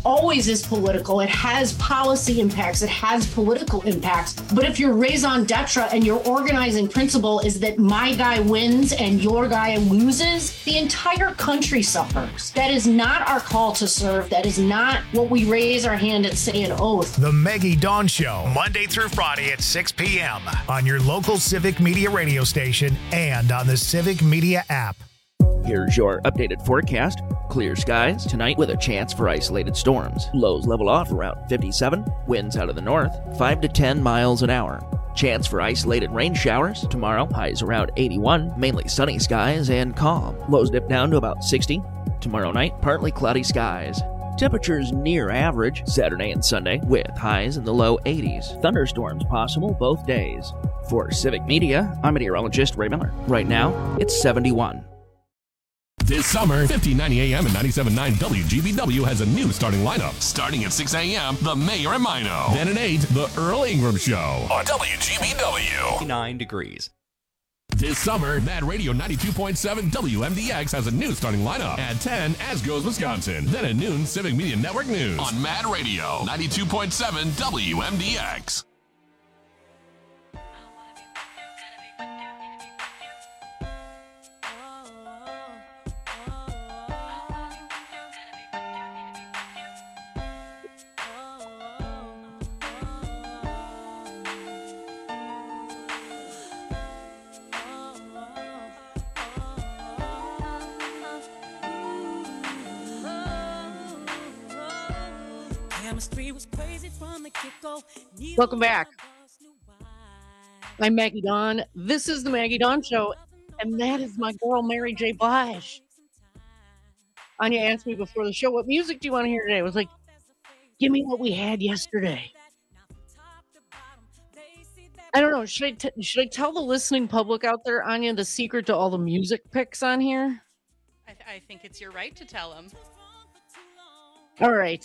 L: always is political. It has policy impacts. It has political impacts. But if your raison d'etre and your organizing principle is that my guy wins and your guy loses, the entire country suffers. That is not our call to serve. That is not what we raise our hand and say an oath.
A: The Maggie Dawn Show, Monday through Friday at 6 p.m. on your local Civic Media radio station and on the Civic Media app.
Q: Here's your updated forecast. Clear skies tonight with a chance for isolated storms. Lows level off around 57. Winds out of the north, 5 to 10 miles an hour. Chance for isolated rain showers. Tomorrow, highs around 81. Mainly sunny skies and calm. Lows dip down to about 60. Tomorrow night, partly cloudy skies. Temperatures near average Saturday and Sunday with highs in the low 80s. Thunderstorms possible both days. For Civic Media, I'm meteorologist Ray Miller. Right now, it's 71.
I: This summer, 1590 AM and 97.9 WGBW has a new starting lineup. Starting at 6 a.m., The Mayor and Mino. Then at 8, The Earl Ingram Show on WGBW.
R: 9 degrees.
I: This summer, Mad Radio 92.7 WMDX has a new starting lineup. At 10, As Goes Wisconsin. Then at noon, Civic Media Network News on Mad Radio 92.7 WMDX.
L: Welcome back. I'm Maggie Dawn. This is the Maggie Dawn Show, and that is my girl, Mary J. Blige. Anya asked me before the show, what music do you want to hear today? I was like, give me what we had yesterday. I don't know. Should I tell the listening public out there, Anya, the secret to all the music picks on here?
S: I think it's your right to tell them.
L: All right.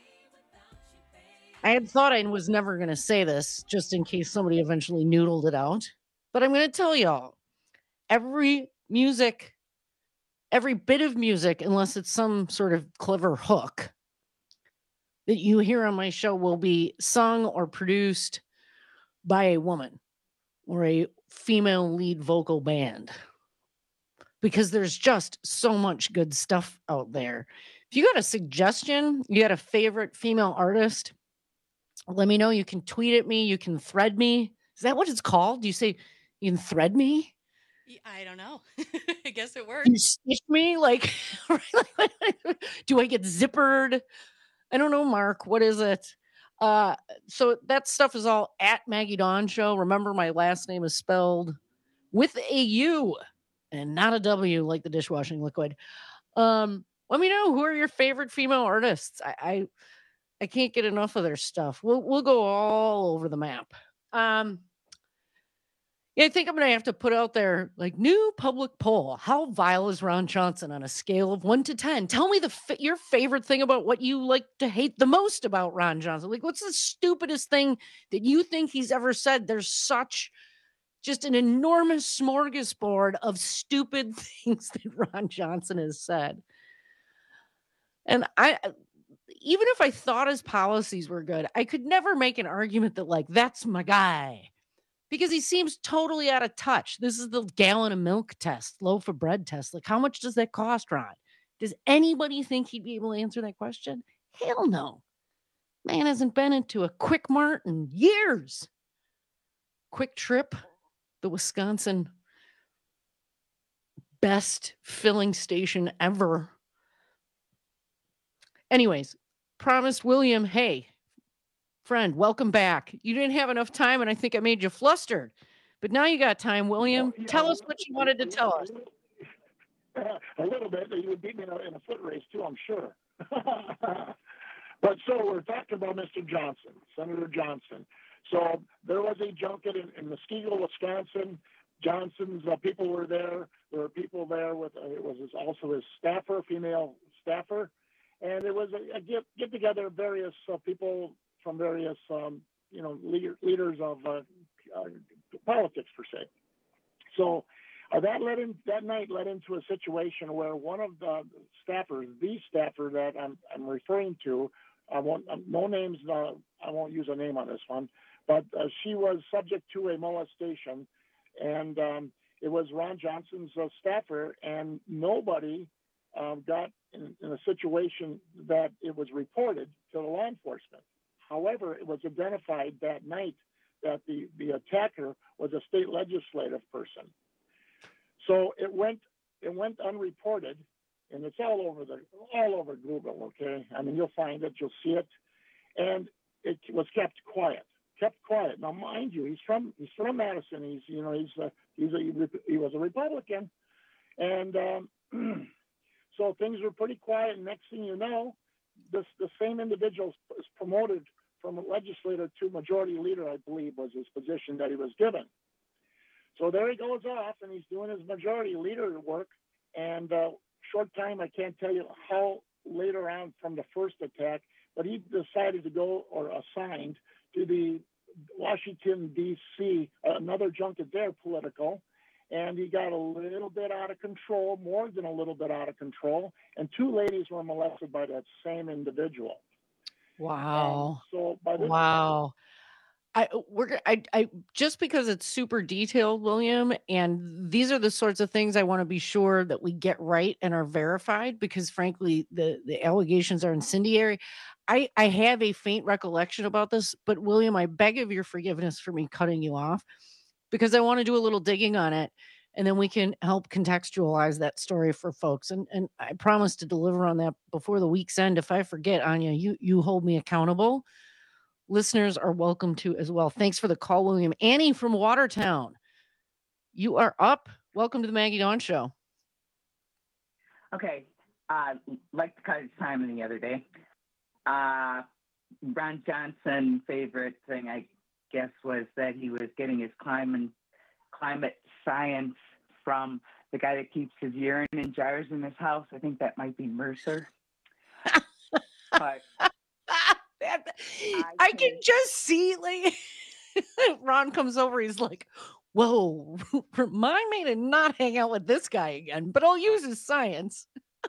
L: I had thought I was never going to say this just in case somebody eventually noodled it out. But I'm going to tell y'all, every bit of music, unless it's some sort of clever hook that you hear on my show, will be sung or produced by a woman or a female lead vocal band. Because there's just so much good stuff out there. If you got a suggestion, you got a favorite female artist, let me know. You can tweet at me. You can thread me. Is that what it's called? Do you say you can thread me?
S: I don't know. I guess it works.
L: You stitch me? Like, do I get zippered? I don't know, Mark. What is it? So that stuff is all at Maggie Dawn Show. Remember, my last name is spelled with a U and not a W like the dishwashing liquid. Let me know, who are your favorite female artists? I can't get enough of their stuff. We'll go all over the map. Yeah, I think I'm going to have to put out there, like, new public poll. How vile is Ron Johnson on a scale of 1 to 10? Tell me your favorite thing about what you like to hate the most about Ron Johnson. Like, what's the stupidest thing that you think he's ever said? There's such just an enormous smorgasbord of stupid things that Ron Johnson has said. And even if I thought his policies were good, I could never make an argument that, like, that's my guy, because he seems totally out of touch. This is the gallon of milk test, loaf of bread test. Like, how much does that cost, Ron? Does anybody think he'd be able to answer that question? Hell no. Man hasn't been into a Quick Mart in years. Quick Trip, the Wisconsin best filling station ever. Anyways, promised William, hey, friend, welcome back. You didn't have enough time, and I think I made you flustered. But now you got time, William. Tell us what you wanted to tell us.
O: A little bit. You would beat me in a foot race, too, I'm sure. But so we're talking about Mr. Johnson, Senator Johnson. So there was a junket in Muskego, Wisconsin. Johnson's people were there. There were people there with, it was also his staffer, female staffer. And it was a get together of various people from various, leaders of politics, per se. So That night led into a situation where one of the staffers, the staffer that I'm referring to, I won't use a name on this one, but she was subject to a molestation, and it was Ron Johnson's staffer, and nobody got in a situation that it was reported to the law enforcement. However, it was identified that night that the attacker was a state legislative person. So it went unreported, and it's all over Google. Okay, I mean, you'll find it, you'll see it, and it was kept quiet. Now, mind you, he's from Madison. He was a Republican, and so things were pretty quiet. And next thing you know, the same individual is promoted from a legislator to majority leader, I believe was his position that he was given. So there he goes off, and he's doing his majority leader work. And short time, I can't tell you how later on from the first attack, but he decided to go, or assigned to the Washington, D.C., another junket there, political. And he got a little bit out of control, more than a little bit out of control. And 2 ladies were molested by that same individual.
L: Wow.
O: So by this
L: wow. I just because it's super detailed, William, and these are the sorts of things I want to be sure that we get right and are verified, because frankly, the allegations are incendiary. I have a faint recollection about this, but William, I beg of your forgiveness for me cutting you off, because I want to do a little digging on it, and then we can help contextualize that story for folks. And I promise to deliver on that before the week's end. If I forget, Anya, you hold me accountable. Listeners are welcome to as well. Thanks for the call, William. Annie from Watertown, you are up. Welcome to the Maggie Dawn Show.
C: Okay. Like to cut his time in the other day. Ron Johnson, favorite thing, I guess, was that he was getting his climate science from the guy that keeps his urine in jars in his house. I think that might be Mercer. But
L: I can just see, like, Ron comes over. He's like, whoa, remind me to not hang out with this guy again, but I'll use his science.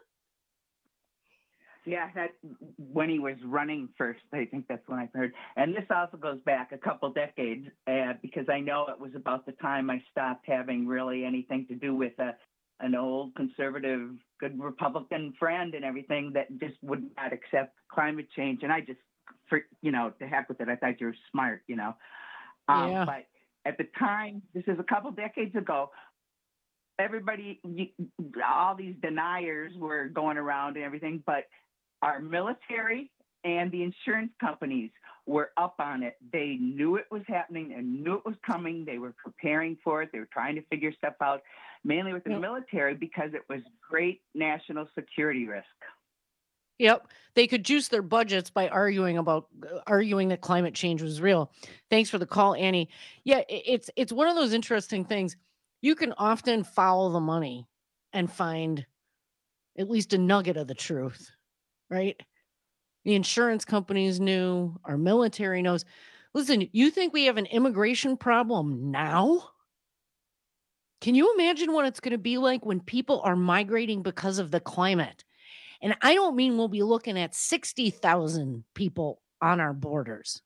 C: Yeah, that when he was running first, I think that's when I heard. And this also goes back a couple decades, because I know it was about the time I stopped having really anything to do with an old conservative, good Republican friend and everything that just would not accept climate change. And I just, to heck with it. I thought you were smart, Yeah. But at the time, this is a couple decades ago, everybody, all these deniers were going around and everything, but our military and the insurance companies were up on it. They knew it was happening and knew it was coming. They were preparing for it. They were trying to figure stuff out, mainly with the military, because it was great national security risk.
L: Yep. They could juice their budgets by arguing that climate change was real. Thanks for the call, Annie. Yeah, it's one of those interesting things. You can often follow the money and find at least a nugget of the truth, right? The insurance companies knew, our military knows. Listen, you think we have an immigration problem now? Can you imagine what it's going to be like when people are migrating because of the climate? And I don't mean we'll be looking at 60,000 people on our borders.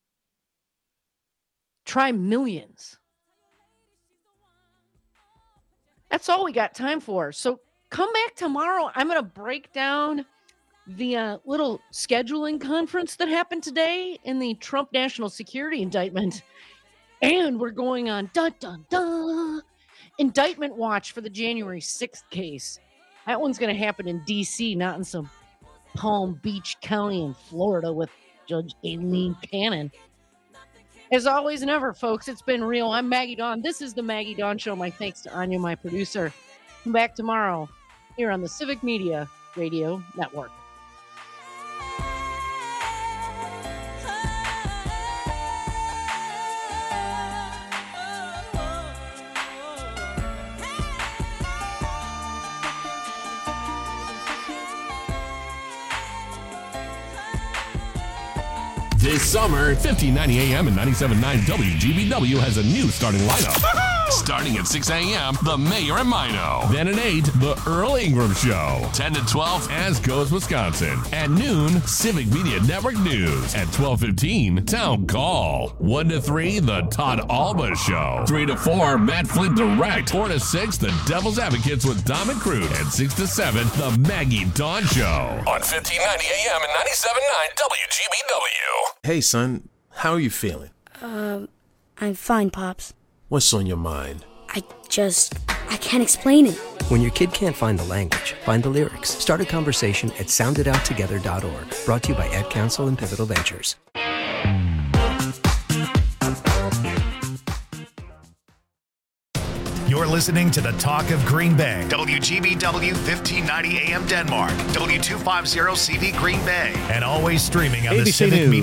L: Try millions. That's all we got time for. So come back tomorrow. I'm going to break down the little scheduling conference that happened today in the Trump national security indictment. And we're going on indictment watch for the January 6th case. That one's going to happen in D.C., not in some Palm Beach County in Florida with Judge Aileen Cannon. As always and ever, folks, it's been real. I'm Maggie Dawn. This is the Maggie Dawn Show. My thanks to Anya, my producer. Come back tomorrow here on the Civic Media Radio Network.
I: This summer, 1590 AM and 97.9 WGBW has a new starting lineup. Starting at 6 a.m., The Mayor and Mino. Then at 8, The Earl Ingram Show. 10 to 12, As Goes Wisconsin. At noon, Civic Media Network News. At 12:15, Town Call. 1 to 3, The Todd Alba Show. 3 to 4, Matt Flint Direct. 4 to 6, The Devil's Advocates with Dom and Crude. And 6 to 7, The Maggie Dawn Show. On 1590 AM and 97.9 WGBW.
D: Hey, son, how are you feeling?
R: I'm fine, Pops.
D: What's on your mind?
R: I can't explain it.
T: When your kid can't find the language, find the lyrics. Start a conversation at sounditouttogether.org. Brought to you by Ad Council and Pivotal Ventures.
A: You're listening to the Talk of Green Bay. WGBW 1590 AM Denmark. W250 CV Green Bay. And always streaming on the
B: ABC
A: Civic
B: News.
A: Media